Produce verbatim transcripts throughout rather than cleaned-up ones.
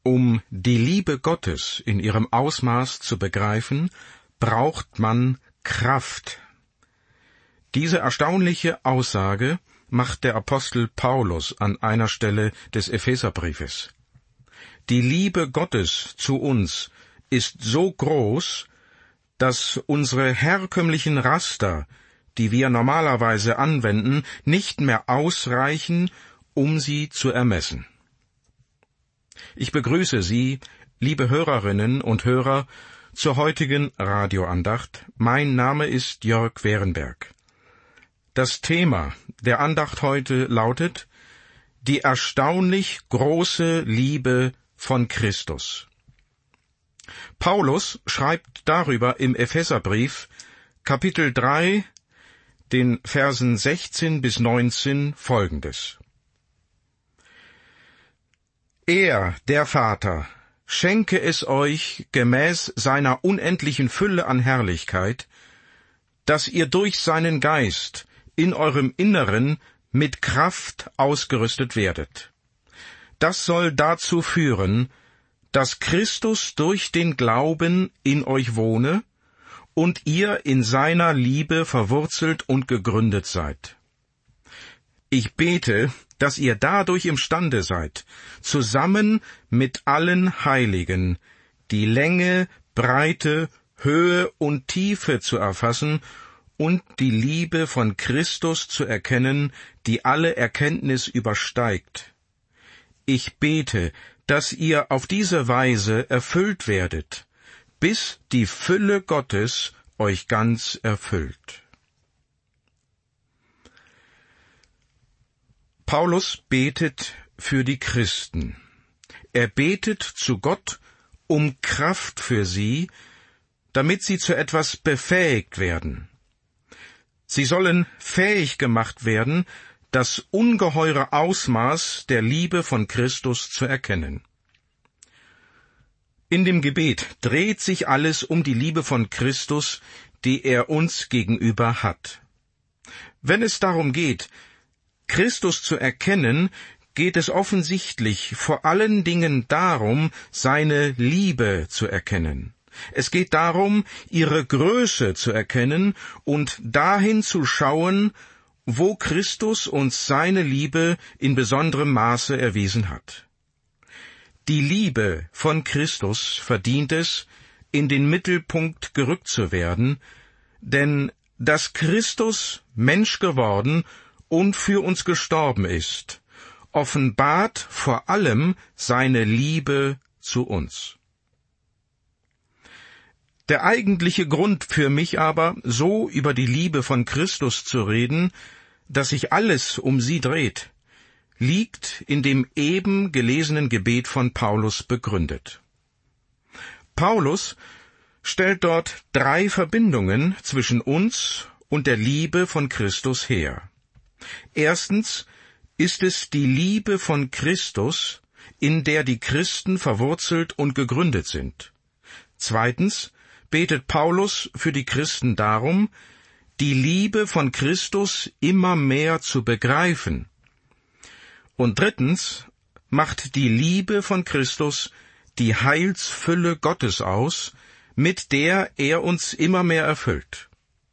Um die Liebe Gottes in ihrem Ausmaß zu begreifen, braucht man Kraft. Diese erstaunliche Aussage macht der Apostel Paulus an einer Stelle des Epheserbriefes. Die Liebe Gottes zu uns ist so groß, dass unsere herkömmlichen Raster, die wir normalerweise anwenden, nicht mehr ausreichen, um sie zu ermessen. Ich begrüße Sie, liebe Hörerinnen und Hörer, zur heutigen Radioandacht. Mein Name ist Jörg Werenberg. Das Thema der Andacht heute lautet: Die erstaunlich große Liebe von Christus. Paulus schreibt darüber im Epheserbrief, Kapitel drei, den Versen sechzehn bis neunzehn folgendes. Er, der Vater, schenke es euch gemäß seiner unendlichen Fülle an Herrlichkeit, dass ihr durch seinen Geist in eurem Inneren mit Kraft ausgerüstet werdet. Das soll dazu führen, dass Christus durch den Glauben in euch wohne und ihr in seiner Liebe verwurzelt und gegründet seid. Ich bete, dass ihr dadurch imstande seid, zusammen mit allen Heiligen die Länge, Breite, Höhe und Tiefe zu erfassen und die Liebe von Christus zu erkennen, die alle Erkenntnis übersteigt. Ich bete, dass ihr auf diese Weise erfüllt werdet, bis die Fülle Gottes euch ganz erfüllt. Paulus betet für die Christen. Er betet zu Gott um Kraft für sie, damit sie zu etwas befähigt werden. Sie sollen fähig gemacht werden, das ungeheure Ausmaß der Liebe von Christus zu erkennen. In dem Gebet dreht sich alles um die Liebe von Christus, die er uns gegenüber hat. Wenn es darum geht, Christus zu erkennen, geht es offensichtlich vor allen Dingen darum, seine Liebe zu erkennen. Es geht darum, ihre Größe zu erkennen und dahin zu schauen, wo Christus uns seine Liebe in besonderem Maße erwiesen hat. Die Liebe von Christus verdient es, in den Mittelpunkt gerückt zu werden, denn dass Christus Mensch geworden und für uns gestorben ist, offenbart vor allem seine Liebe zu uns. Der eigentliche Grund für mich aber, so über die Liebe von Christus zu reden, dass sich alles um sie dreht, liegt in dem eben gelesenen Gebet von Paulus begründet. Paulus stellt dort drei Verbindungen zwischen uns und der Liebe von Christus her. Erstens ist es die Liebe von Christus, in der die Christen verwurzelt und gegründet sind. Zweitens betet Paulus für die Christen darum, die Liebe von Christus immer mehr zu begreifen. Und drittens macht die Liebe von Christus die Heilsfülle Gottes aus, mit der er uns immer mehr erfüllt.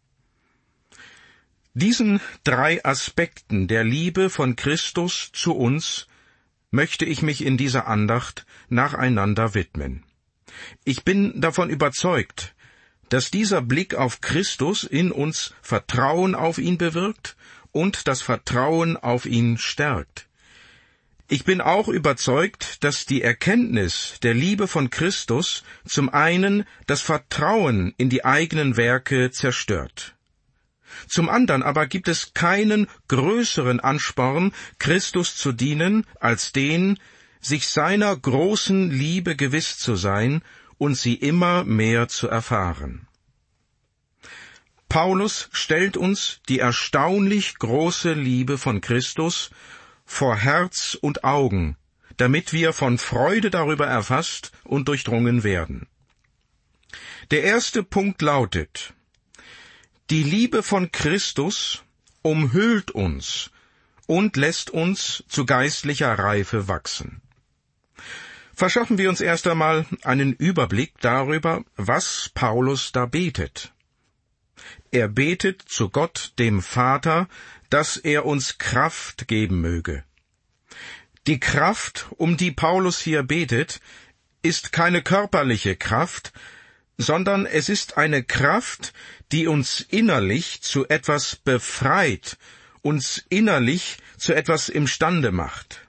Diesen drei Aspekten der Liebe von Christus zu uns möchte ich mich in dieser Andacht nacheinander widmen. Ich bin davon überzeugt, dass dieser Blick auf Christus in uns Vertrauen auf ihn bewirkt und das Vertrauen auf ihn stärkt. Ich bin auch überzeugt, dass die Erkenntnis der Liebe von Christus zum einen das Vertrauen in die eigenen Werke zerstört. Zum anderen aber gibt es keinen größeren Ansporn, Christus zu dienen, als den, sich seiner großen Liebe gewiss zu sein und sie immer mehr zu erfahren. Paulus stellt uns die erstaunlich große Liebe von Christus vor Herz und Augen, damit wir von Freude darüber erfasst und durchdrungen werden. Der erste Punkt lautet: Die Liebe von Christus umhüllt uns und lässt uns zu geistlicher Reife wachsen. Verschaffen wir uns erst einmal einen Überblick darüber, was Paulus da betet. Er betet zu Gott, dem Vater, dass er uns Kraft geben möge. Die Kraft, um die Paulus hier betet, ist keine körperliche Kraft, sondern es ist eine Kraft, die uns innerlich zu etwas befreit, uns innerlich zu etwas imstande macht.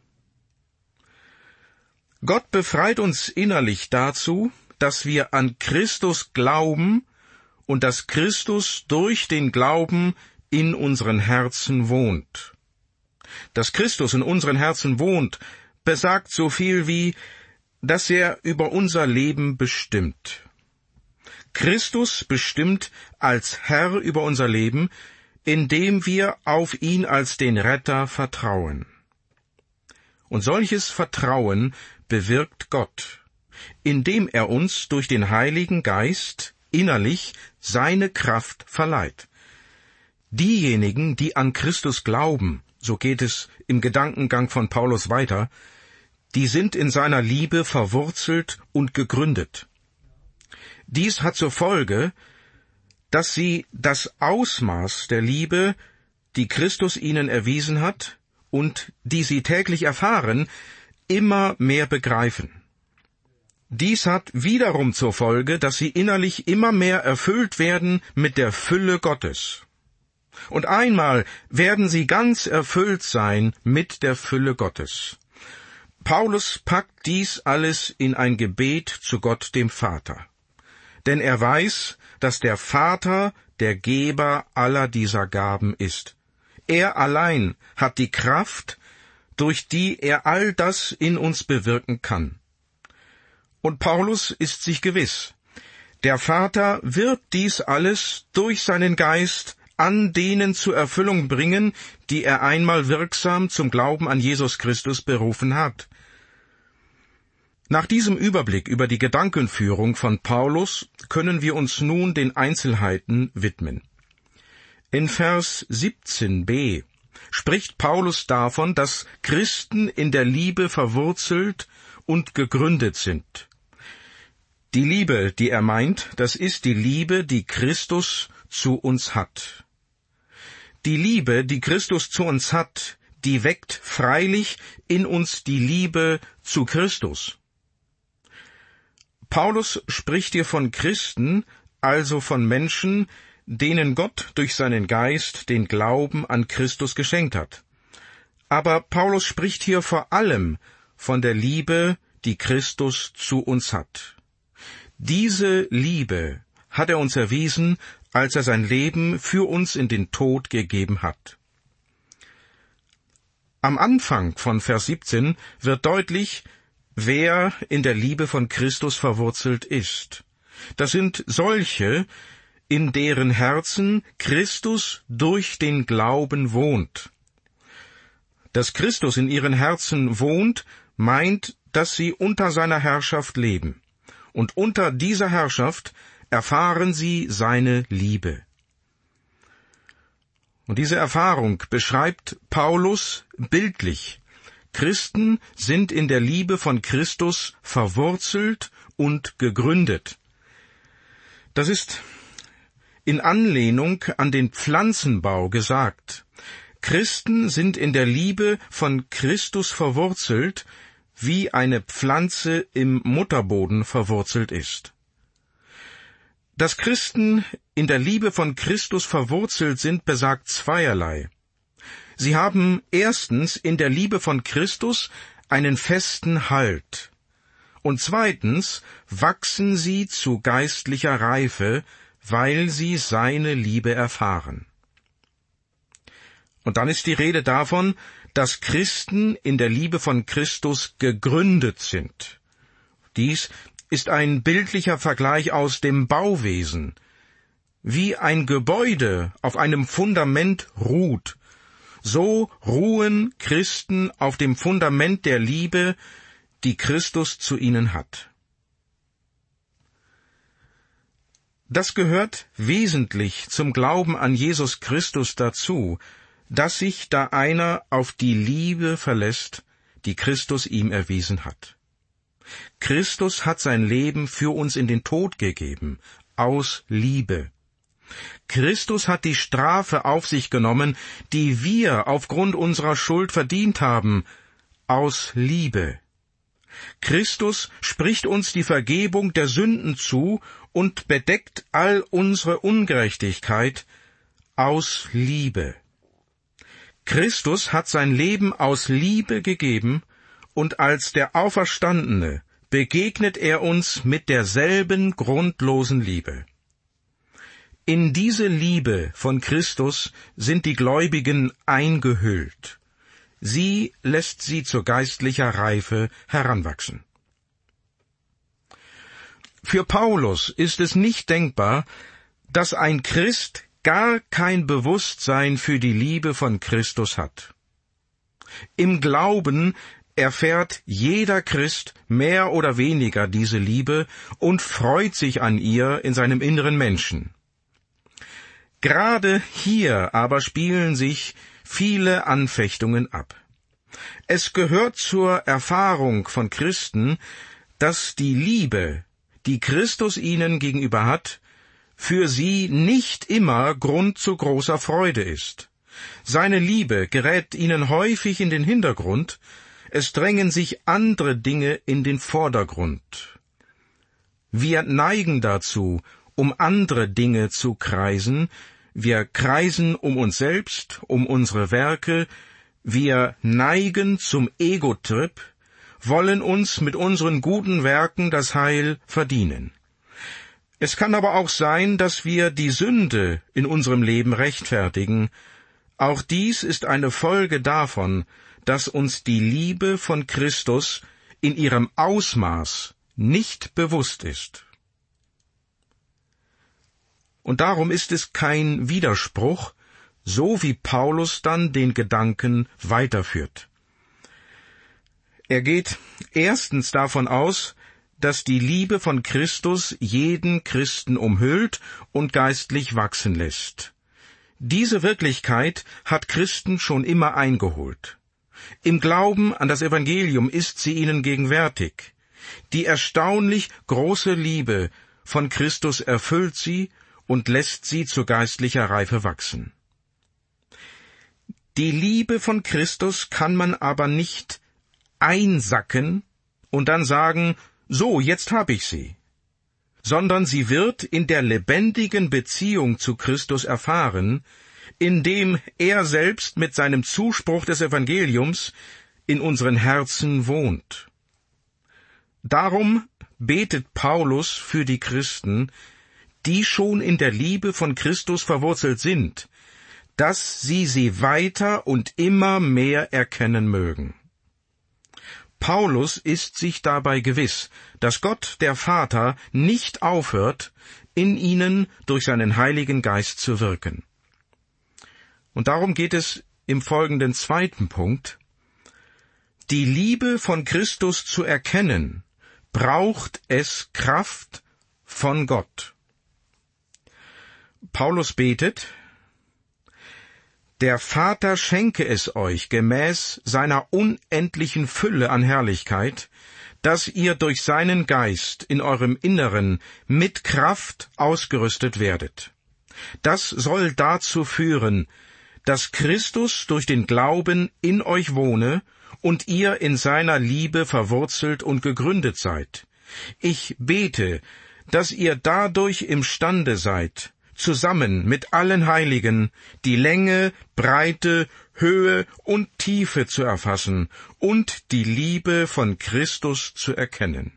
Gott befreit uns innerlich dazu, dass wir an Christus glauben und dass Christus durch den Glauben in unseren Herzen wohnt. Dass Christus in unseren Herzen wohnt, besagt so viel wie, dass er über unser Leben bestimmt. Christus bestimmt als Herr über unser Leben, indem wir auf ihn als den Retter vertrauen. Und solches Vertrauen bewirkt Gott, indem er uns durch den Heiligen Geist innerlich seine Kraft verleiht. Diejenigen, die an Christus glauben, so geht es im Gedankengang von Paulus weiter, die sind in seiner Liebe verwurzelt und gegründet. Dies hat zur Folge, dass sie das Ausmaß der Liebe, die Christus ihnen erwiesen hat und die sie täglich erfahren, immer mehr begreifen. Dies hat wiederum zur Folge, dass sie innerlich immer mehr erfüllt werden mit der Fülle Gottes. Und einmal werden sie ganz erfüllt sein mit der Fülle Gottes. Paulus packt dies alles in ein Gebet zu Gott dem Vater. Denn er weiß, dass der Vater der Geber aller dieser Gaben ist. Er allein hat die Kraft, durch die er all das in uns bewirken kann. Und Paulus ist sich gewiss, der Vater wird dies alles durch seinen Geist an denen zur Erfüllung bringen, die er einmal wirksam zum Glauben an Jesus Christus berufen hat. Nach diesem Überblick über die Gedankenführung von Paulus können wir uns nun den Einzelheiten widmen. In Vers siebzehn b spricht Paulus davon, dass Christen in der Liebe verwurzelt und gegründet sind. Die Liebe, die er meint, das ist die Liebe, die Christus zu uns hat. Die Liebe, die Christus zu uns hat, die weckt freilich in uns die Liebe zu Christus. Paulus spricht hier von Christen, also von Menschen, denen Gott durch seinen Geist den Glauben an Christus geschenkt hat. Aber Paulus spricht hier vor allem von der Liebe, die Christus zu uns hat. Diese Liebe hat er uns erwiesen, als er sein Leben für uns in den Tod gegeben hat. Am Anfang von Vers siebzehn wird deutlich, wer in der Liebe von Christus verwurzelt ist. Das sind solche, in deren Herzen Christus durch den Glauben wohnt. Dass Christus in ihren Herzen wohnt, meint, dass sie unter seiner Herrschaft leben. Und unter dieser Herrschaft erfahren sie seine Liebe. Und diese Erfahrung beschreibt Paulus bildlich. Christen sind in der Liebe von Christus verwurzelt und gegründet. Das ist in Anlehnung an den Pflanzenbau gesagt. Christen sind in der Liebe von Christus verwurzelt, wie eine Pflanze im Mutterboden verwurzelt ist. Dass Christen in der Liebe von Christus verwurzelt sind, besagt zweierlei. Sie haben erstens in der Liebe von Christus einen festen Halt, und zweitens wachsen sie zu geistlicher Reife, weil sie seine Liebe erfahren. Und dann ist die Rede davon, dass Christen in der Liebe von Christus gegründet sind. Dies ist ein bildlicher Vergleich aus dem Bauwesen. Wie ein Gebäude auf einem Fundament ruht, so ruhen Christen auf dem Fundament der Liebe, die Christus zu ihnen hat. Das gehört wesentlich zum Glauben an Jesus Christus dazu, dass sich da einer auf die Liebe verlässt, die Christus ihm erwiesen hat. Christus hat sein Leben für uns in den Tod gegeben, aus Liebe. Christus hat die Strafe auf sich genommen, die wir aufgrund unserer Schuld verdient haben, aus Liebe. Christus spricht uns die Vergebung der Sünden zu und bedeckt all unsere Ungerechtigkeit aus Liebe. Christus hat sein Leben aus Liebe gegeben, und als der Auferstandene begegnet er uns mit derselben grundlosen Liebe. In diese Liebe von Christus sind die Gläubigen eingehüllt. Sie lässt sie zu geistlicher Reife heranwachsen. Für Paulus ist es nicht denkbar, dass ein Christ gar kein Bewusstsein für die Liebe von Christus hat. Im Glauben erfährt jeder Christ mehr oder weniger diese Liebe und freut sich an ihr in seinem inneren Menschen. Gerade hier aber spielen sich viele Anfechtungen ab. Es gehört zur Erfahrung von Christen, dass die Liebe, die Christus ihnen gegenüber hat, für sie nicht immer Grund zu großer Freude ist. Seine Liebe gerät ihnen häufig in den Hintergrund, es drängen sich andere Dinge in den Vordergrund. Wir neigen dazu, um andere Dinge zu kreisen, wir kreisen um uns selbst, um unsere Werke, wir neigen zum Ego-Trip, wollen uns mit unseren guten Werken das Heil verdienen. Es kann aber auch sein, dass wir die Sünde in unserem Leben rechtfertigen. Auch dies ist eine Folge davon, dass uns die Liebe von Christus in ihrem Ausmaß nicht bewusst ist. Und darum ist es kein Widerspruch, so wie Paulus dann den Gedanken weiterführt. Er geht erstens davon aus, dass die Liebe von Christus jeden Christen umhüllt und geistlich wachsen lässt. Diese Wirklichkeit hat Christen schon immer eingeholt. Im Glauben an das Evangelium ist sie ihnen gegenwärtig. Die erstaunlich große Liebe von Christus erfüllt sie und lässt sie zu geistlicher Reife wachsen. Die Liebe von Christus kann man aber nicht einsacken und dann sagen, so, jetzt hab ich sie, sondern sie wird in der lebendigen Beziehung zu Christus erfahren, indem er selbst mit seinem Zuspruch des Evangeliums in unseren Herzen wohnt. Darum betet Paulus für die Christen, die schon in der Liebe von Christus verwurzelt sind, dass sie sie weiter und immer mehr erkennen mögen. Paulus ist sich dabei gewiss, dass Gott, der Vater, nicht aufhört, in ihnen durch seinen Heiligen Geist zu wirken. Und darum geht es im folgenden zweiten Punkt. Die Liebe von Christus zu erkennen, braucht es Kraft von Gott. Paulus betet, der Vater schenke es euch gemäß seiner unendlichen Fülle an Herrlichkeit, dass ihr durch seinen Geist in eurem Inneren mit Kraft ausgerüstet werdet. Das soll dazu führen, dass Christus durch den Glauben in euch wohne und ihr in seiner Liebe verwurzelt und gegründet seid. Ich bete, dass ihr dadurch imstande seid, zusammen mit allen Heiligen die Länge, Breite, Höhe und Tiefe zu erfassen und die Liebe von Christus zu erkennen.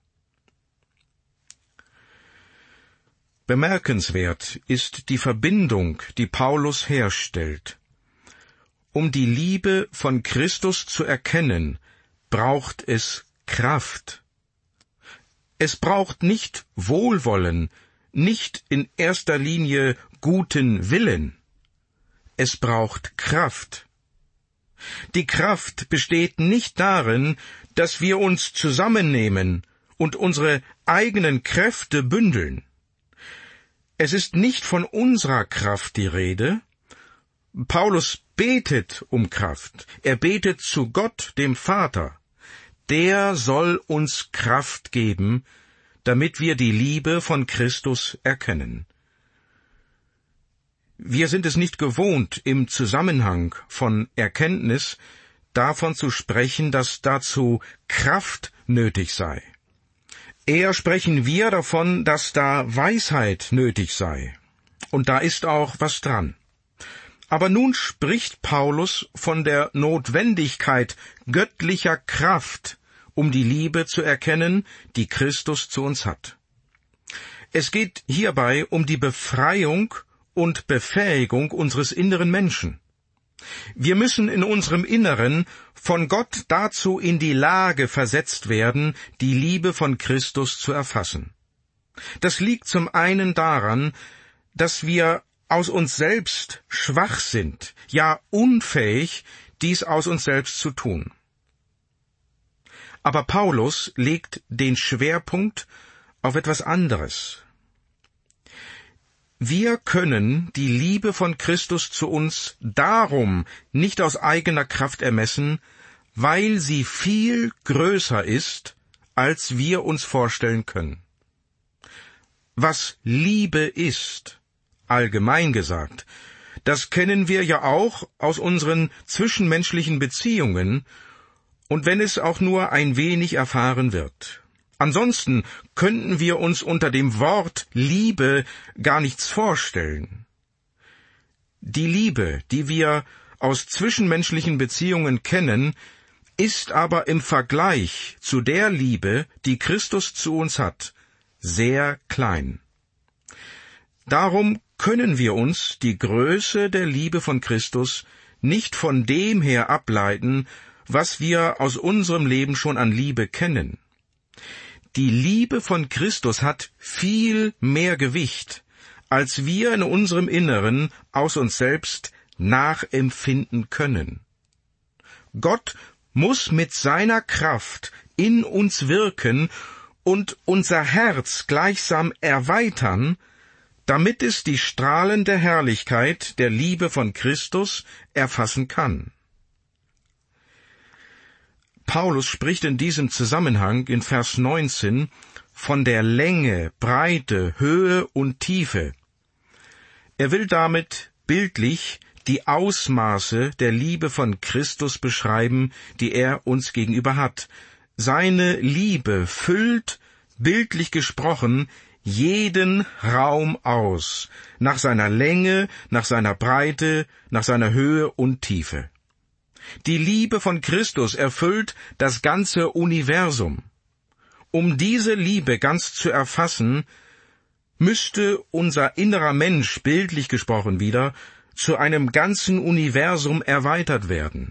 Bemerkenswert ist die Verbindung, die Paulus herstellt. Um die Liebe von Christus zu erkennen, braucht es Kraft. Es braucht nicht Wohlwollen, nicht in erster Linie guten Willen. Es braucht Kraft. Die Kraft besteht nicht darin, dass wir uns zusammennehmen und unsere eigenen Kräfte bündeln. Es ist nicht von unserer Kraft die Rede. Paulus betet um Kraft. Er betet zu Gott, dem Vater. der soll uns Kraft geben, damit wir die Liebe von Christus erkennen. Wir sind es nicht gewohnt, im Zusammenhang von Erkenntnis davon zu sprechen, dass dazu Kraft nötig sei. Eher sprechen wir davon, dass da Weisheit nötig sei. Und da ist auch was dran. Aber nun spricht Paulus von der Notwendigkeit göttlicher Kraft, um die Liebe zu erkennen, die Christus zu uns hat. Es geht hierbei um die Befreiung und Befähigung unseres inneren Menschen. Wir müssen in unserem Inneren von Gott dazu in die Lage versetzt werden, die Liebe von Christus zu erfassen. Das liegt zum einen daran, dass wir aus uns selbst schwach sind, ja unfähig, dies aus uns selbst zu tun. Aber Paulus legt den Schwerpunkt auf etwas anderes. Wir können die Liebe von Christus zu uns darum nicht aus eigener Kraft ermessen, weil sie viel größer ist, als wir uns vorstellen können. Was Liebe ist, allgemein gesagt, das kennen wir ja auch aus unseren zwischenmenschlichen Beziehungen, und wenn es auch nur ein wenig erfahren wird. Ansonsten könnten wir uns unter dem Wort Liebe gar nichts vorstellen. Die Liebe, die wir aus zwischenmenschlichen Beziehungen kennen, ist aber im Vergleich zu der Liebe, die Christus zu uns hat, sehr klein. Darum können wir uns die Größe der Liebe von Christus nicht von dem her ableiten, was wir aus unserem Leben schon an Liebe kennen. Die Liebe von Christus hat viel mehr Gewicht, als wir in unserem Inneren aus uns selbst nachempfinden können. Gott muss mit seiner Kraft in uns wirken und unser Herz gleichsam erweitern, damit es die strahlende Herrlichkeit der Liebe von Christus erfassen kann. Paulus spricht in diesem Zusammenhang in Vers neunzehn von der Länge, Breite, Höhe und Tiefe. Er will damit bildlich die Ausmaße der Liebe von Christus beschreiben, die er uns gegenüber hat. Seine Liebe füllt, bildlich gesprochen, jeden Raum aus, nach seiner Länge, nach seiner Breite, nach seiner Höhe und Tiefe. Die Liebe von Christus erfüllt das ganze Universum. Um diese Liebe ganz zu erfassen, müsste unser innerer Mensch, bildlich gesprochen wieder, zu einem ganzen Universum erweitert werden.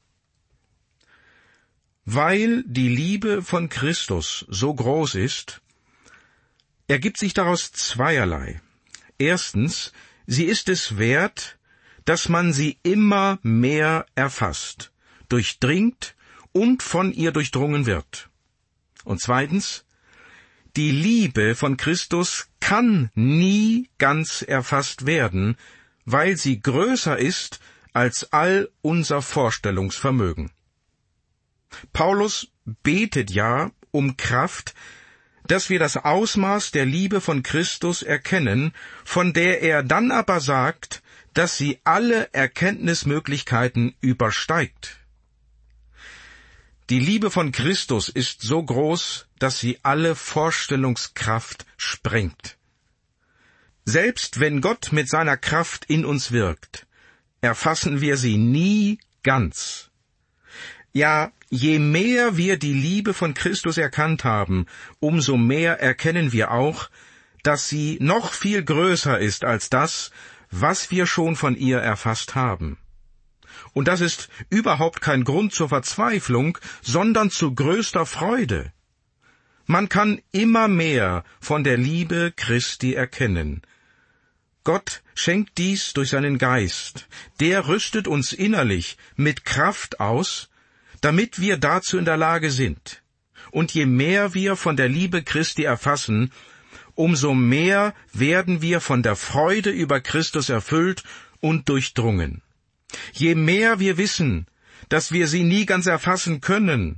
Weil die Liebe von Christus so groß ist, ergibt sich daraus zweierlei. Erstens, sie ist es wert, dass man sie immer mehr erfasst, durchdringt und von ihr durchdrungen wird. Und zweitens, die Liebe von Christus kann nie ganz erfasst werden, weil sie größer ist als all unser Vorstellungsvermögen. Paulus betet ja um Kraft, dass wir das Ausmaß der Liebe von Christus erkennen, von der er dann aber sagt, dass sie alle Erkenntnismöglichkeiten übersteigt. Die Liebe von Christus ist so groß, dass sie alle Vorstellungskraft sprengt. Selbst wenn Gott mit seiner Kraft in uns wirkt, erfassen wir sie nie ganz. Ja, je mehr wir die Liebe von Christus erkannt haben, umso mehr erkennen wir auch, dass sie noch viel größer ist als das, was wir schon von ihr erfasst haben. Und das ist überhaupt kein Grund zur Verzweiflung, sondern zu größter Freude. Man kann immer mehr von der Liebe Christi erkennen. Gott schenkt dies durch seinen Geist. Der rüstet uns innerlich mit Kraft aus, damit wir dazu in der Lage sind. Und je mehr wir von der Liebe Christi erfassen, umso mehr werden wir von der Freude über Christus erfüllt und durchdrungen. Je mehr wir wissen, dass wir sie nie ganz erfassen können,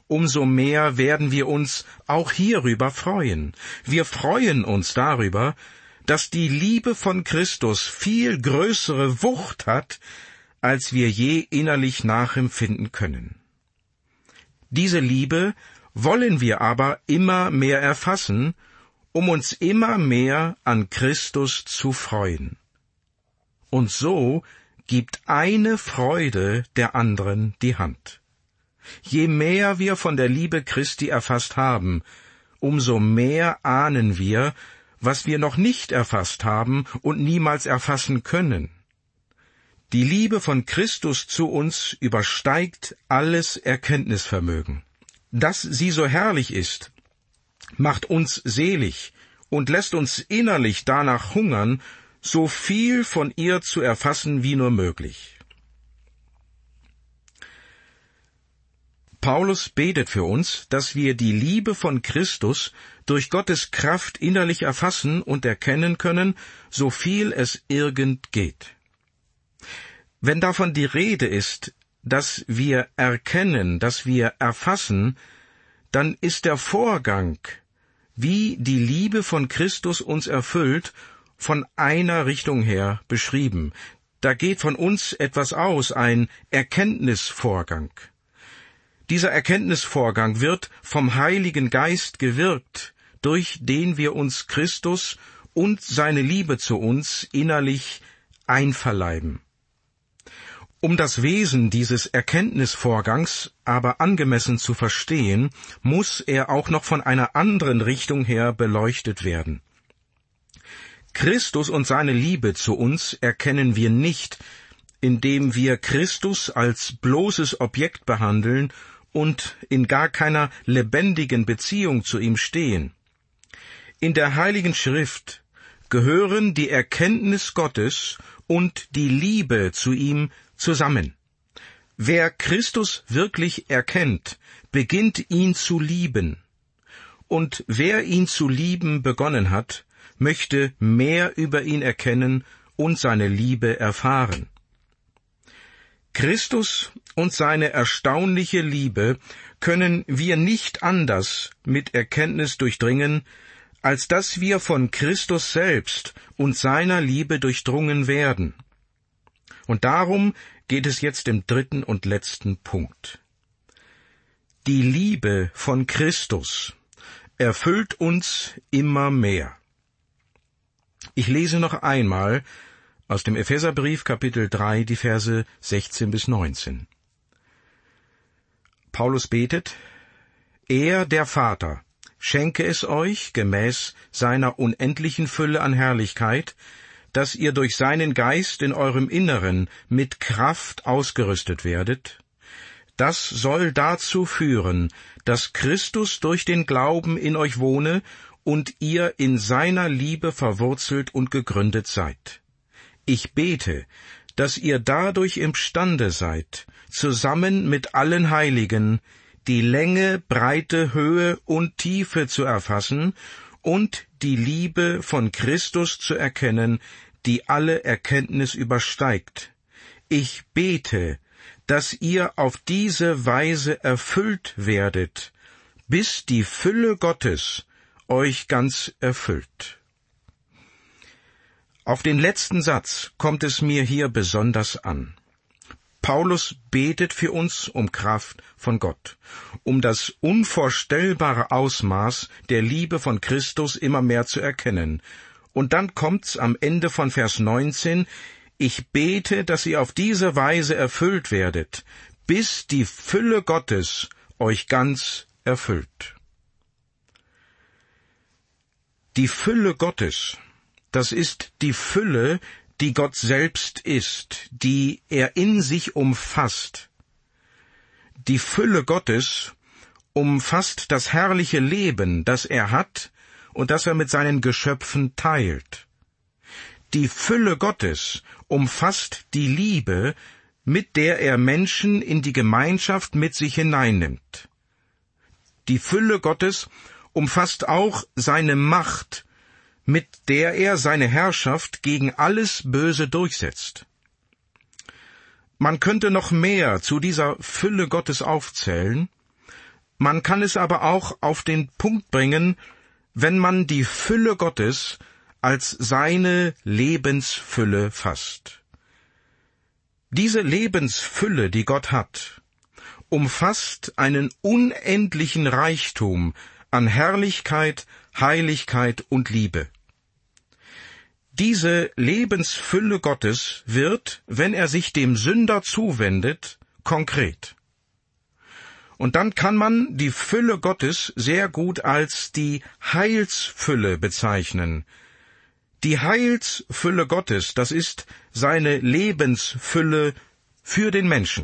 umso mehr werden wir uns auch hierüber freuen. Wir freuen uns darüber, dass die Liebe von Christus viel größere Wucht hat, als wir je innerlich nachempfinden können. Diese Liebe wollen wir aber immer mehr erfassen, um uns immer mehr an Christus zu freuen. Und so gibt eine Freude der anderen die Hand. Je mehr wir von der Liebe Christi erfasst haben, umso mehr ahnen wir, was wir noch nicht erfasst haben und niemals erfassen können. Die Liebe von Christus zu uns übersteigt alles Erkenntnisvermögen. Dass sie so herrlich ist, macht uns selig und lässt uns innerlich danach hungern, so viel von ihr zu erfassen wie nur möglich. Paulus betet für uns, dass wir die Liebe von Christus durch Gottes Kraft innerlich erfassen und erkennen können, so viel es irgend geht. Wenn davon die Rede ist, dass wir erkennen, dass wir erfassen, dann ist der Vorgang, wie die Liebe von Christus uns erfüllt, von einer Richtung her beschrieben. Da geht von uns etwas aus, ein Erkenntnisvorgang. Dieser Erkenntnisvorgang wird vom Heiligen Geist gewirkt, durch den wir uns Christus und seine Liebe zu uns innerlich einverleiben. Um das Wesen dieses Erkenntnisvorgangs aber angemessen zu verstehen, muss er auch noch von einer anderen Richtung her beleuchtet werden. Christus und seine Liebe zu uns erkennen wir nicht, indem wir Christus als bloßes Objekt behandeln und in gar keiner lebendigen Beziehung zu ihm stehen. In der Heiligen Schrift gehören die Erkenntnis Gottes und die Liebe zu ihm zusammen. Wer Christus wirklich erkennt, beginnt ihn zu lieben. Und wer ihn zu lieben begonnen hat, möchte mehr über ihn erkennen und seine Liebe erfahren. Christus und seine erstaunliche Liebe können wir nicht anders mit Erkenntnis durchdringen, als dass wir von Christus selbst und seiner Liebe durchdrungen werden. Und darum geht es jetzt im dritten und letzten Punkt. Die Liebe von Christus erfüllt uns immer mehr. Ich lese noch einmal aus dem Epheserbrief Kapitel drei die Verse sechzehn bis neunzehn. Paulus betet: Er, der Vater, schenke es euch gemäß seiner unendlichen Fülle an Herrlichkeit, dass ihr durch seinen Geist in eurem Inneren mit Kraft ausgerüstet werdet. Das soll dazu führen, dass Christus durch den Glauben in euch wohne und ihr in seiner Liebe verwurzelt und gegründet seid. Ich bete, dass ihr dadurch imstande seid, zusammen mit allen Heiligen die Länge, Breite, Höhe und Tiefe zu erfassen und die Liebe von Christus zu erkennen, die alle Erkenntnis übersteigt. Ich bete, dass ihr auf diese Weise erfüllt werdet, bis die Fülle Gottes euch ganz erfüllt. Auf den letzten Satz kommt es mir hier besonders an. Paulus betet für uns um Kraft von Gott, um das unvorstellbare Ausmaß der Liebe von Christus immer mehr zu erkennen. Und dann kommt's am Ende von Vers neunzehn, ich bete, dass ihr auf diese Weise erfüllt werdet, bis die Fülle Gottes euch ganz erfüllt. Die Fülle Gottes, das ist die Fülle, die Gott selbst ist, die er in sich umfasst. Die Fülle Gottes umfasst das herrliche Leben, das er hat und das er mit seinen Geschöpfen teilt. Die Fülle Gottes umfasst die Liebe, mit der er Menschen in die Gemeinschaft mit sich hineinnimmt. Die Fülle Gottes umfasst auch seine Macht, mit der er seine Herrschaft gegen alles Böse durchsetzt. Man könnte noch mehr zu dieser Fülle Gottes aufzählen, Man kann es aber auch auf den Punkt bringen, wenn man die Fülle Gottes als seine Lebensfülle fasst. Diese Lebensfülle, die Gott hat, umfasst einen unendlichen Reichtum an Herrlichkeit, Heiligkeit und Liebe. Diese Lebensfülle Gottes wird, wenn er sich dem Sünder zuwendet, konkret. Und dann kann man die Fülle Gottes sehr gut als die Heilsfülle bezeichnen. Die Heilsfülle Gottes, das ist seine Lebensfülle für den Menschen.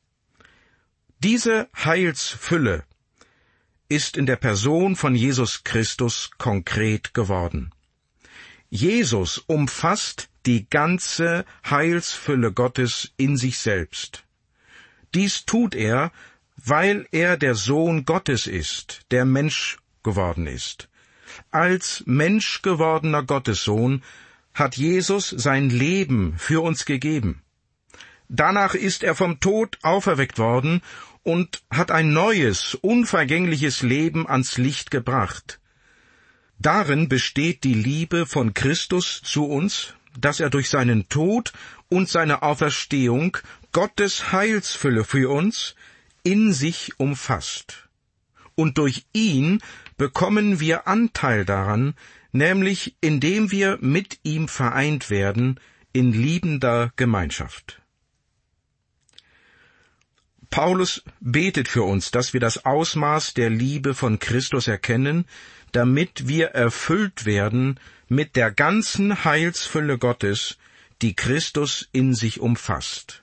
Diese Heilsfülle ist in der Person von Jesus Christus konkret geworden. Jesus umfasst die ganze Heilsfülle Gottes in sich selbst. Dies tut er, weil er der Sohn Gottes ist, der Mensch geworden ist. Als Mensch gewordener Gottessohn hat Jesus sein Leben für uns gegeben. Danach ist er vom Tod auferweckt worden und hat ein neues, unvergängliches Leben ans Licht gebracht. Darin besteht die Liebe von Christus zu uns, dass er durch seinen Tod und seine Auferstehung Gottes Heilsfülle für uns in sich umfasst. Und durch ihn bekommen wir Anteil daran, nämlich indem wir mit ihm vereint werden in liebender Gemeinschaft. Paulus betet für uns, dass wir das Ausmaß der Liebe von Christus erkennen, damit wir erfüllt werden mit der ganzen Heilsfülle Gottes, die Christus in sich umfasst.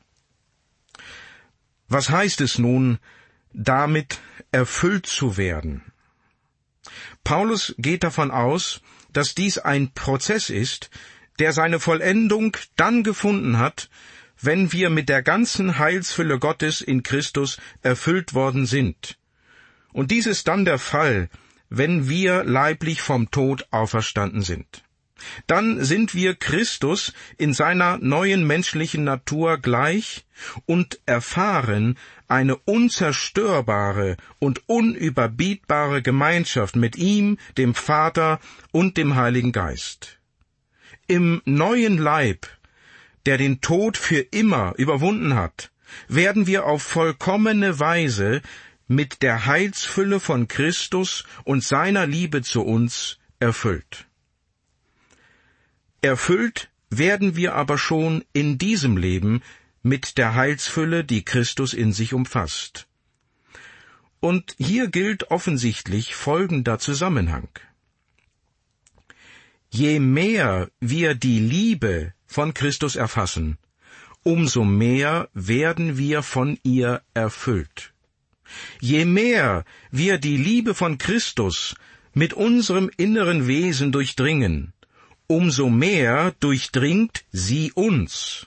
Was heißt es nun, damit erfüllt zu werden? Paulus geht davon aus, dass dies ein Prozess ist, der seine Vollendung dann gefunden hat, wenn wir mit der ganzen Heilsfülle Gottes in Christus erfüllt worden sind. Und dies ist dann der Fall, wenn wir leiblich vom Tod auferstanden sind. Dann sind wir Christus in seiner neuen menschlichen Natur gleich und erfahren eine unzerstörbare und unüberbietbare Gemeinschaft mit ihm, dem Vater und dem Heiligen Geist. Im neuen Leib, der den Tod für immer überwunden hat, werden wir auf vollkommene Weise mit der Heilsfülle von Christus und seiner Liebe zu uns erfüllt. Erfüllt werden wir aber schon in diesem Leben mit der Heilsfülle, die Christus in sich umfasst. Und hier gilt offensichtlich folgender Zusammenhang. Je mehr wir die Liebe von Christus erfassen, umso mehr werden wir von ihr erfüllt. Je mehr wir die Liebe von Christus mit unserem inneren Wesen durchdringen, umso mehr durchdringt sie uns.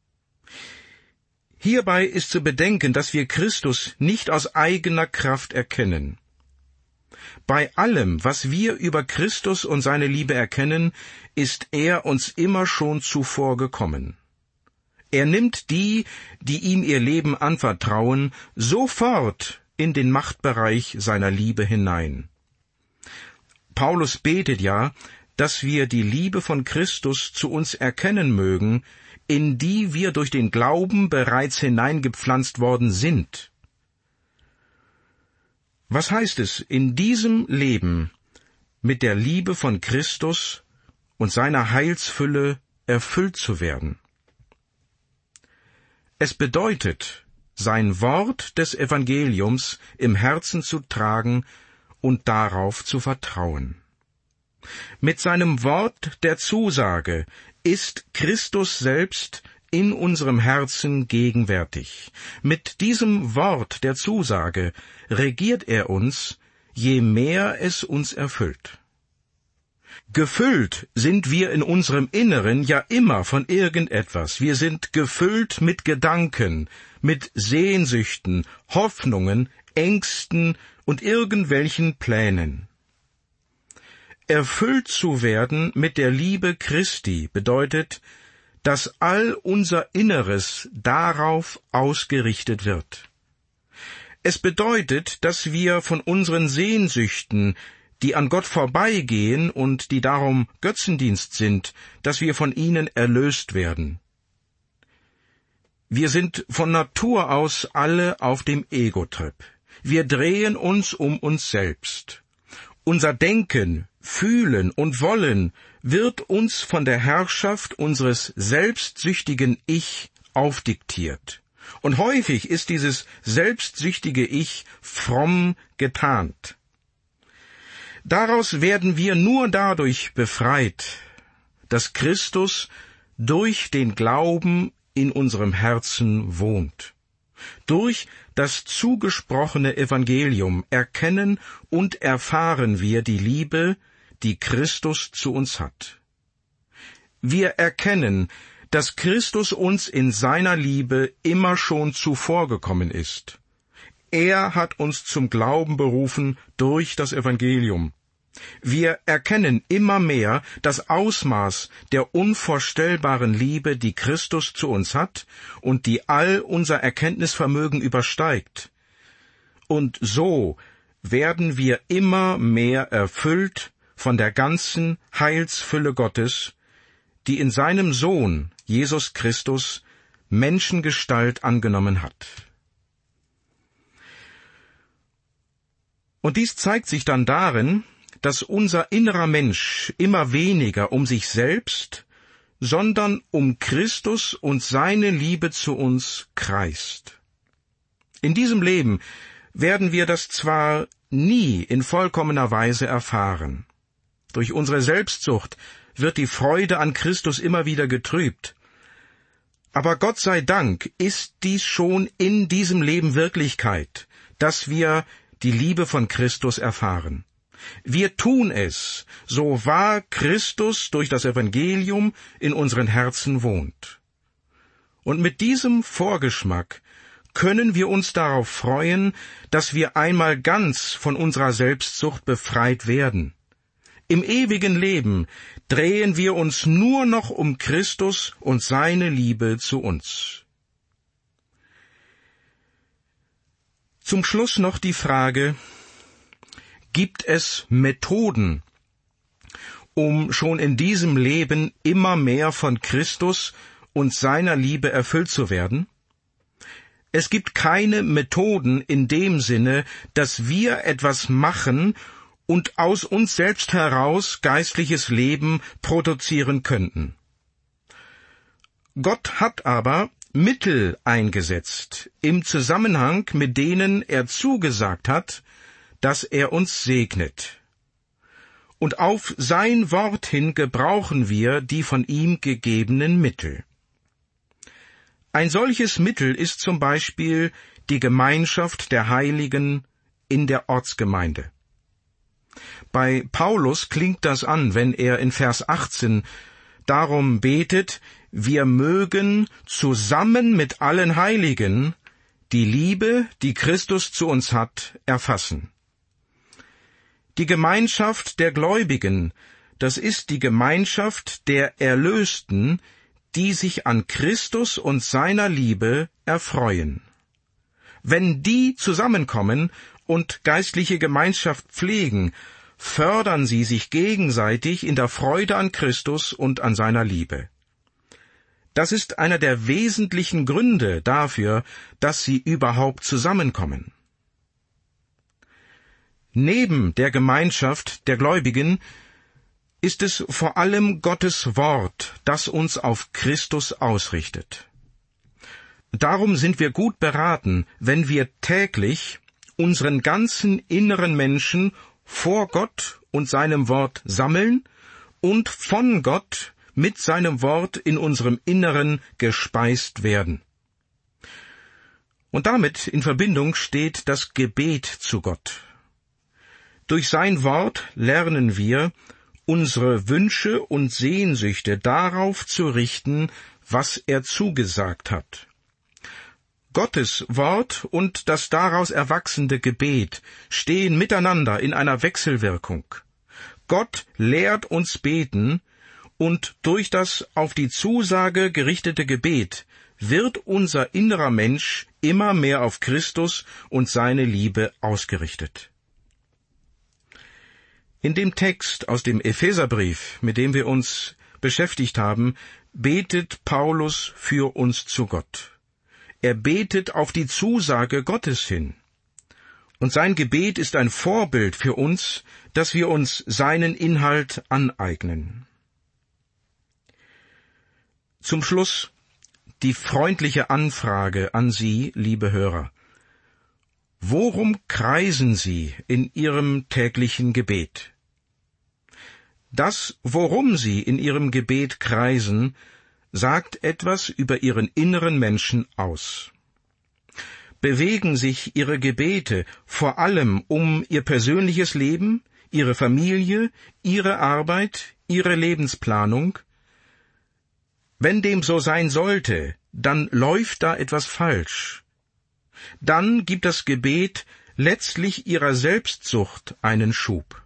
Hierbei ist zu bedenken, dass wir Christus nicht aus eigener Kraft erkennen. Bei allem, was wir über Christus und seine Liebe erkennen, ist er uns immer schon zuvor gekommen. Er nimmt die, die ihm ihr Leben anvertrauen, sofort in den Machtbereich seiner Liebe hinein. Paulus betet ja, dass wir die Liebe von Christus zu uns erkennen mögen, in die wir durch den Glauben bereits hineingepflanzt worden sind. Was heißt es, in diesem Leben mit der Liebe von Christus und seiner Heilsfülle erfüllt zu werden? Es bedeutet, sein Wort des Evangeliums im Herzen zu tragen und darauf zu vertrauen. Mit seinem Wort der Zusage ist Christus selbst in unserem Herzen gegenwärtig. Mit diesem Wort der Zusage regiert er uns, je mehr es uns erfüllt. Gefüllt sind wir in unserem Inneren ja immer von irgendetwas. Wir sind gefüllt mit Gedanken, mit Sehnsüchten, Hoffnungen, Ängsten und irgendwelchen Plänen. Erfüllt zu werden mit der Liebe Christi bedeutet, dass all unser Inneres darauf ausgerichtet wird. Es bedeutet, dass wir von unseren Sehnsüchten, die an Gott vorbeigehen und die darum Götzendienst sind, dass wir von ihnen erlöst werden. Wir sind von Natur aus alle auf dem Ego-Trip. Wir drehen uns um uns selbst. Unser Denken, Fühlen und Wollen wird uns von der Herrschaft unseres selbstsüchtigen Ich aufdiktiert. Und häufig ist dieses selbstsüchtige Ich fromm getarnt. Daraus werden wir nur dadurch befreit, dass Christus durch den Glauben in unserem Herzen wohnt. Durch das zugesprochene Evangelium erkennen und erfahren wir die Liebe, die Christus zu uns hat. Wir erkennen, dass Christus uns in seiner Liebe immer schon zuvorgekommen ist. Er hat uns zum Glauben berufen durch das Evangelium. Wir erkennen immer mehr das Ausmaß der unvorstellbaren Liebe, die Christus zu uns hat und die all unser Erkenntnisvermögen übersteigt. Und so werden wir immer mehr erfüllt von der ganzen Heilsfülle Gottes, die in seinem Sohn, Jesus Christus, Menschengestalt angenommen hat. Und dies zeigt sich dann darin, dass unser innerer Mensch immer weniger um sich selbst, sondern um Christus und seine Liebe zu uns kreist. In diesem Leben werden wir das zwar nie in vollkommener Weise erfahren. Durch unsere Selbstsucht wird die Freude an Christus immer wieder getrübt. Aber Gott sei Dank ist dies schon in diesem Leben Wirklichkeit, dass wir die Liebe von Christus erfahren. Wir tun es, so wahr Christus durch das Evangelium in unseren Herzen wohnt. Und mit diesem Vorgeschmack können wir uns darauf freuen, dass wir einmal ganz von unserer Selbstsucht befreit werden. Im ewigen Leben drehen wir uns nur noch um Christus und seine Liebe zu uns. Zum Schluss noch die Frage: Gibt es Methoden, um schon in diesem Leben immer mehr von Christus und seiner Liebe erfüllt zu werden? Es gibt keine Methoden in dem Sinne, dass wir etwas machen und aus uns selbst heraus geistliches Leben produzieren könnten. Gott hat aber Mittel eingesetzt, im Zusammenhang mit denen er zugesagt hat, dass er uns segnet. Und auf sein Wort hin gebrauchen wir die von ihm gegebenen Mittel. Ein solches Mittel ist zum Beispiel die Gemeinschaft der Heiligen in der Ortsgemeinde. Bei Paulus klingt das an, wenn er in Vers achtzehn darum betet: Wir mögen zusammen mit allen Heiligen die Liebe, die Christus zu uns hat, erfassen. Die Gemeinschaft der Gläubigen, das ist die Gemeinschaft der Erlösten, die sich an Christus und seiner Liebe erfreuen. Wenn die zusammenkommen und geistliche Gemeinschaft pflegen, fördern sie sich gegenseitig in der Freude an Christus und an seiner Liebe. Das ist einer der wesentlichen Gründe dafür, dass sie überhaupt zusammenkommen. Neben der Gemeinschaft der Gläubigen ist es vor allem Gottes Wort, das uns auf Christus ausrichtet. Darum sind wir gut beraten, wenn wir täglich unseren ganzen inneren Menschen vor Gott und seinem Wort sammeln und von Gott mit seinem Wort in unserem Inneren gespeist werden. Und damit in Verbindung steht das Gebet zu Gott. Durch sein Wort lernen wir, unsere Wünsche und Sehnsüchte darauf zu richten, was er zugesagt hat. Gottes Wort und das daraus erwachsende Gebet stehen miteinander in einer Wechselwirkung. Gott lehrt uns beten, und durch das auf die Zusage gerichtete Gebet wird unser innerer Mensch immer mehr auf Christus und seine Liebe ausgerichtet. In dem Text aus dem Epheserbrief, mit dem wir uns beschäftigt haben, betet Paulus für uns zu Gott. Er betet auf die Zusage Gottes hin. Und sein Gebet ist ein Vorbild für uns, dass wir uns seinen Inhalt aneignen. Zum Schluss die freundliche Anfrage an Sie, liebe Hörer. Worum kreisen Sie in Ihrem täglichen Gebet? Das, worum Sie in Ihrem Gebet kreisen, sagt etwas über Ihren inneren Menschen aus. Bewegen sich Ihre Gebete vor allem um Ihr persönliches Leben, Ihre Familie, Ihre Arbeit, Ihre Lebensplanung? Wenn dem so sein sollte, dann läuft da etwas falsch. Dann gibt das Gebet letztlich Ihrer Selbstsucht einen Schub.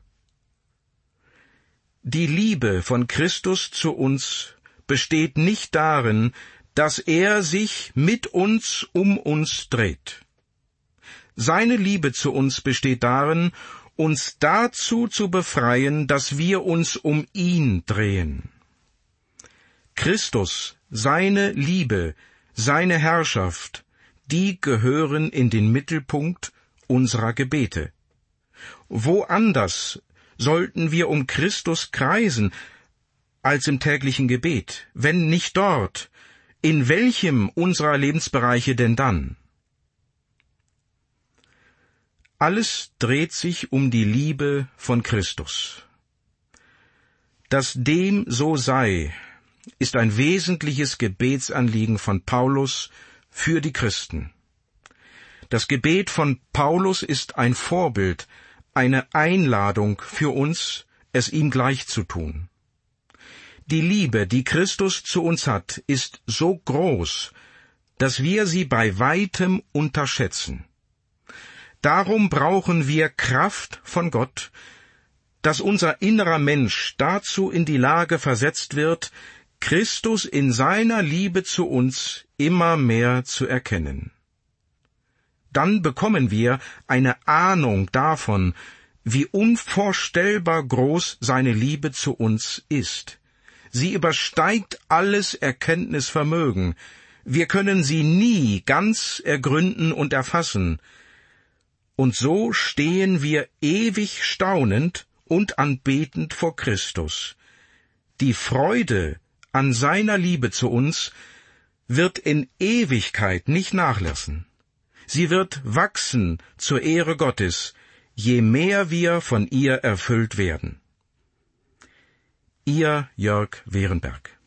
Die Liebe von Christus zu uns besteht nicht darin, dass er sich mit uns um uns dreht. Seine Liebe zu uns besteht darin, uns dazu zu befreien, dass wir uns um ihn drehen. Christus, seine Liebe, seine Herrschaft, die gehören in den Mittelpunkt unserer Gebete. Woanders sollten wir um Christus kreisen, als im täglichen Gebet, wenn nicht dort, in welchem unserer Lebensbereiche denn dann? Alles dreht sich um die Liebe von Christus. Dass dem so sei, ist ein wesentliches Gebetsanliegen von Paulus für die Christen. Das Gebet von Paulus ist ein Vorbild, eine Einladung für uns, es ihm gleich zu tun. Die Liebe, die Christus zu uns hat, ist so groß, dass wir sie bei weitem unterschätzen. Darum brauchen wir Kraft von Gott, dass unser innerer Mensch dazu in die Lage versetzt wird, Christus in seiner Liebe zu uns immer mehr zu erkennen. Dann bekommen wir eine Ahnung davon, wie unvorstellbar groß seine Liebe zu uns ist. Sie übersteigt alles Erkenntnisvermögen. Wir können sie nie ganz ergründen und erfassen. Und so stehen wir ewig staunend und anbetend vor Christus. Die Freude an seiner Liebe zu uns wird in Ewigkeit nicht nachlassen. Sie wird wachsen zur Ehre Gottes, je mehr wir von ihr erfüllt werden. Ihr Jörg Werenberg.